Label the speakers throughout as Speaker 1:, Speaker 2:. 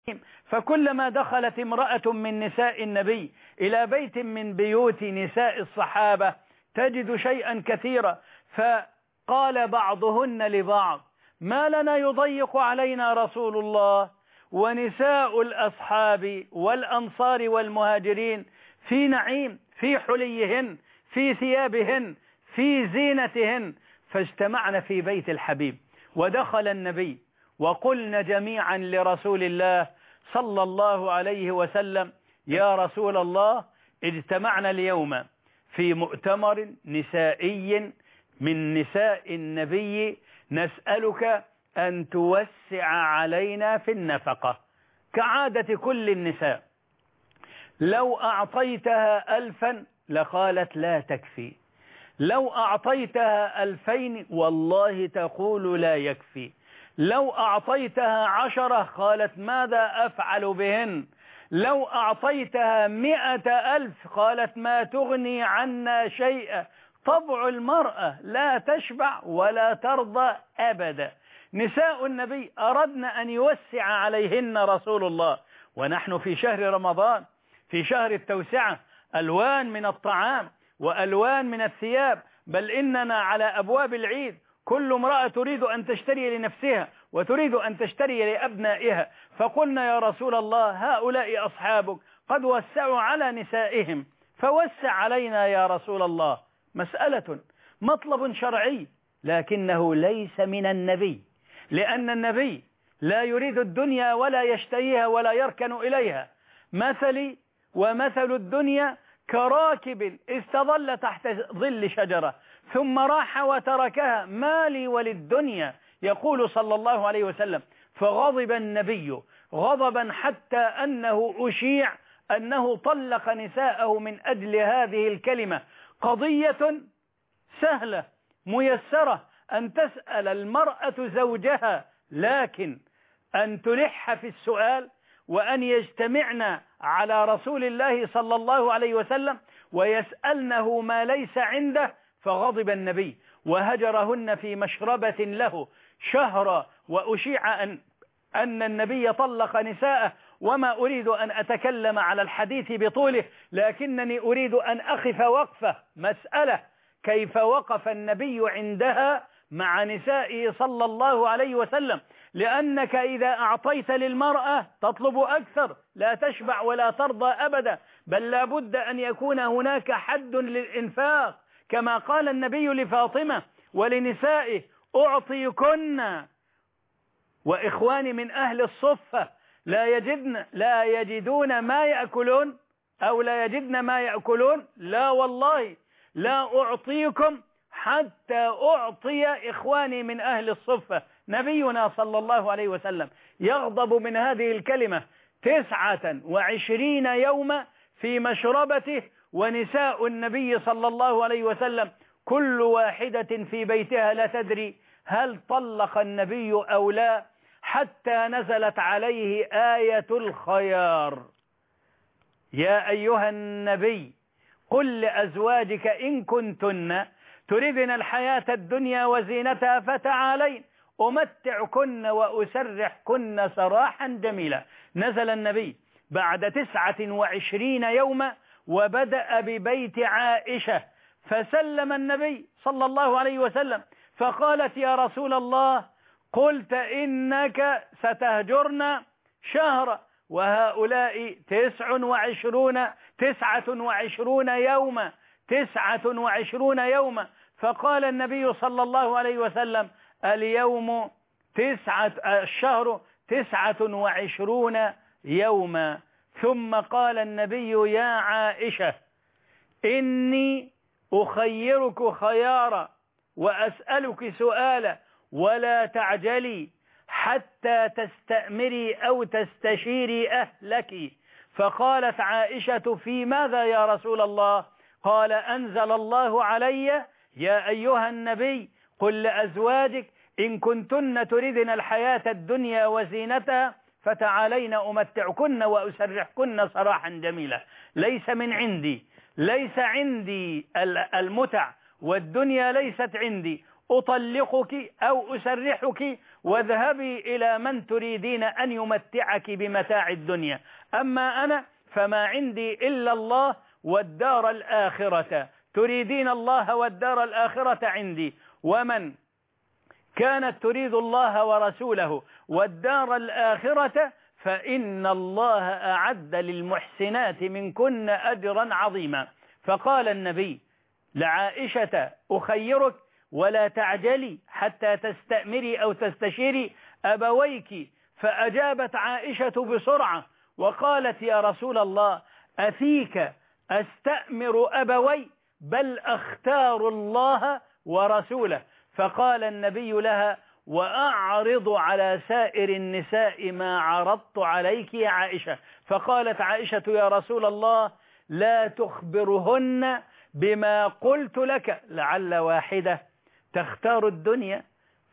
Speaker 1: فكلما دخلت امرأة من نساء النبي إلى بيت من بيوت نساء الصحابة تجد شيئا كثيرا، فقال بعضهن لبعض: ما لنا يضيق علينا رسول الله ونساء الأصحاب والأنصار والمهاجرين في نعيم، في حليهن، في ثيابهن، في زينتهن. فاجتمعن في بيت الحبيب، ودخل النبي وقلن جميعا لرسول الله صلى الله عليه وسلم: يا رسول الله، اجتمعنا اليوم في مؤتمر نسائي من نساء النبي، نسألك أن توسع علينا في النفقة كعادة كل النساء. لو أعطيتها 1000 لقالت لا تكفي، لو أعطيتها 2000 والله تقول لا يكفي، لو أعطيتها 10 قالت ماذا أفعل بهن، لو أعطيتها 100,000 قالت ما تغني عنا شيئا. طبع المرأة لا تشبع ولا ترضى أبدا. نساء النبي أردن أن يوسع عليهن رسول الله، ونحن في شهر رمضان، في شهر التوسعة، ألوان من الطعام وألوان من الثياب، بل إننا على أبواب العيد، كل امرأة تريد أن تشتري لنفسها وتريد أن تشتري لأبنائها. فقلنا: يا رسول الله، هؤلاء أصحابك قد وسعوا على نسائهم، فوسع علينا يا رسول الله. مسألة، مطلب شرعي، لكنه ليس من النبي، لأن النبي لا يريد الدنيا ولا يشتهيها ولا يركن إليها. مثلي ومثل الدنيا كراكب استظل تحت ظل شجرة ثم راح وتركها، ما لي وللدنيا، يقول صلى الله عليه وسلم. فغضب النبي غضبا حتى أنه أشيع أنه طلق نساءه من أجل هذه الكلمة. قضية سهلة ميسرة أن تسأل المرأة زوجها، لكن أن تلح في السؤال وأن يجتمعن على رسول الله صلى الله عليه وسلم ويسألنه ما ليس عنده. فغضب النبي وهجرهن في مشربة له شهرا، وأشيع أن النبي طلق نساءه. وما أريد أن أتكلم على الحديث بطوله، لكنني أريد أن أقف وقفة مسألة: كيف وقف النبي عندها مع نسائه صلى الله عليه وسلم؟ لأنك إذا أعطيت للمرأة تطلب أكثر، لا تشبع ولا ترضى أبدا، بل لا بد أن يكون هناك حد للإنفاق، كما قال النبي لفاطمة ولنسائه: أعطيكن وإخواني من أهل الصفة لا يجدون ما يأكلون أو لا يجدن ما يأكلون، لا والله لا أعطيكم حتى أعطي إخواني من أهل الصفة. نبينا صلى الله عليه وسلم يغضب من هذه الكلمة 29 يوما في مشربته، ونساء النبي صلى الله عليه وسلم كل واحدة في بيتها لا تدري هل طلق النبي أو لا، حتى نزلت عليه آية الخيار: يا أيها النبي قل لأزواجك إن كنتن تردن الحياة الدنيا وزينتها فتعالين أمتعكن وأسرحكن سراحا جميلا. نزل النبي بعد 29 يوما وبدأ ببيت عائشة، فسلم النبي صلى الله عليه وسلم فقالت: يا رسول الله، قلت إنك ستهجرنا شهرا وهؤلاء 29 يوما 29 يوما. فقال النبي صلى الله عليه وسلم: اليوم الشهر 29 يوما. ثم قال النبي: يا عائشة، إني أخيرك خيارا وأسألك سؤالا، ولا تعجلي حتى تستأمري أو تستشيري أهلك. فقالت عائشة: في ماذا يا رسول الله؟ قال: أنزل الله علي: يا أيها النبي قل لأزواجك إن كنتن تردن الحياة الدنيا وزينتها فتعالين أمتعكن وأسرحكن سراحا جميلا. ليس من عندي، ليس عندي المتع والدنيا ليست عندي، أطلقك أو أسرحك واذهبي إلى من تريدين أن يمتعك بمتاع الدنيا، أما أنا فما عندي إلا الله والدار الآخرة، تريدين الله والدار الآخرة عندي. ومن كانت تريد الله ورسوله والدار الآخرة فإن الله أعد للمحسنات منكن أجرا عظيما. فقال النبي لعائشة: أخيرك ولا تعجلي حتى تستأمري أو تستشيري أبويك. فأجابت عائشة بسرعة وقالت: يا رسول الله، أفيك أستأمر أبوي؟ بل أختار الله ورسوله. فقال النبي لها: وأعرض على سائر النساء ما عرضت عليك يا عائشة. فقالت عائشة: يا رسول الله، لا تخبرهن بما قلت لك، لعل واحدة تختار الدنيا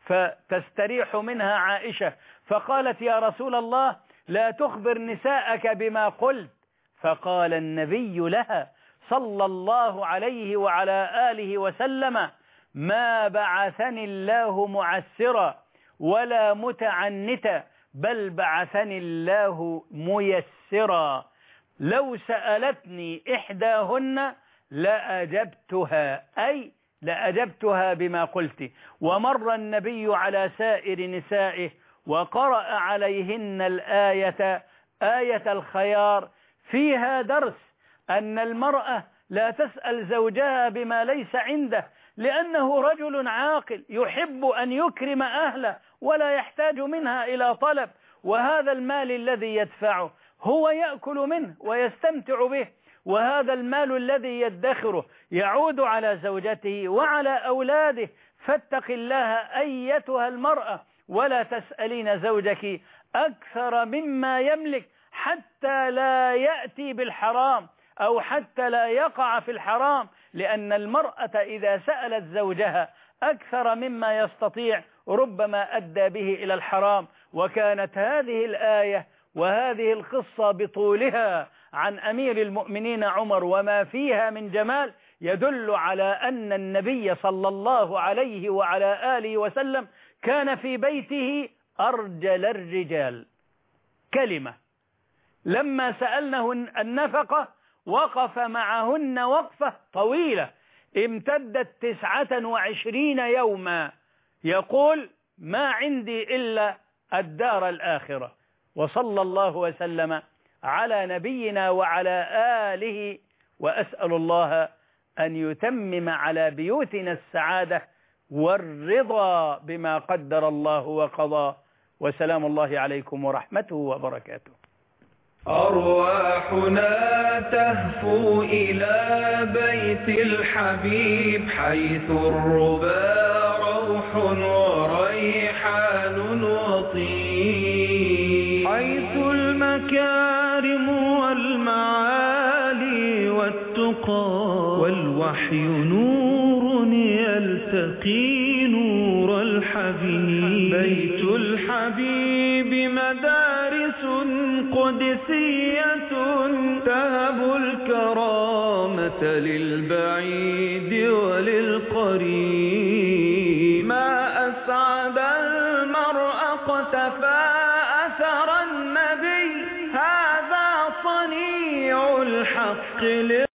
Speaker 1: فتستريح منها عائشة. فقالت: يا رسول الله، لا تخبر نساءك بما قلت. فقال النبي لها صلى الله عليه وعلى آله وسلم: ما بعثني الله معسرا ولا متعنتا، بل بعثني الله ميسرا. لو سألتني إحداهن لأجبتها، أي لأجبتها بما قلت. ومر النبي على سائر نسائه وقرأ عليهن الآية، آية الخيار، فيها درس أن المرأة لا تسأل زوجها بما ليس عنده، لأنه رجل عاقل يحب أن يكرم أهله ولا يحتاج منها إلى طلب، وهذا المال الذي يدفعه هو يأكل منه ويستمتع به، وهذا المال الذي يدخره يعود على زوجته وعلى أولاده. فاتق الله أيتها المرأة، ولا تسألين زوجك أكثر مما يملك حتى لا يأتي بالحرام أو حتى لا يقع في الحرام، لأن المرأة إذا سألت زوجها أكثر مما يستطيع ربما أدى به إلى الحرام. وكانت هذه الآية وهذه القصة بطولها عن أمير المؤمنين عمر وما فيها من جمال يدل على أن النبي صلى الله عليه وعلى آله وسلم كان في بيته أرجل الرجال. كلمة لما سألنه النفقة وقف معهن وقفة طويلة امتدت 29 يوما، يقول: ما عندي إلا الدار الآخرة. وصلى الله وسلم على نبينا وعلى آله، وأسأل الله أن يتمم على بيوتنا السعادة والرضا بما قدر الله وقضى. وسلام الله عليكم ورحمته وبركاته.
Speaker 2: أرواحنا تهفو إلى بيت الحبيب، حيث الربا روح وريحان وطيب، حيث المكارم والمعالي والتقى، والوحي نور يلتقي نور الحبيب. بيت الحبيب مدارس قدسية تهب الكرامة للبعيد وللقريب. ما أسعد المرء اقتفى أثر النبي، هذا صنيع الحق